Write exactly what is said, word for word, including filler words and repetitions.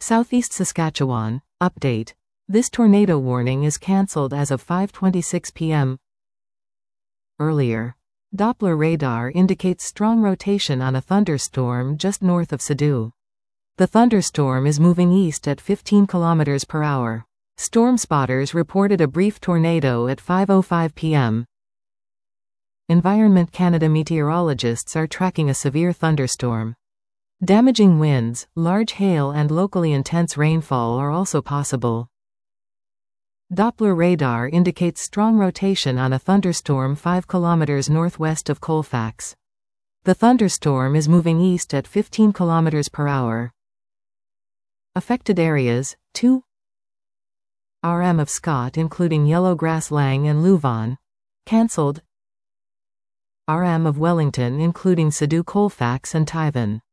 Southeast Saskatchewan. Update. This tornado warning is cancelled as of five twenty-six p m Earlier. Doppler radar indicates strong rotation on a thunderstorm just north of Sudbury. The thunderstorm is moving east at fifteen kilometers per hour. Storm spotters reported a brief tornado at five oh five p m Environment Canada meteorologists are tracking a severe thunderstorm. Damaging winds, large hail and locally intense rainfall are also possible. Doppler radar indicates strong rotation on a thunderstorm five kilometers northwest of Colfax. The thunderstorm is moving east at fifteen kilometers per hour. Affected areas: two R M of Scott including Yellowgrass Lang and Luvon. Cancelled. R M of Wellington including Sudbury Colfax and Tyven.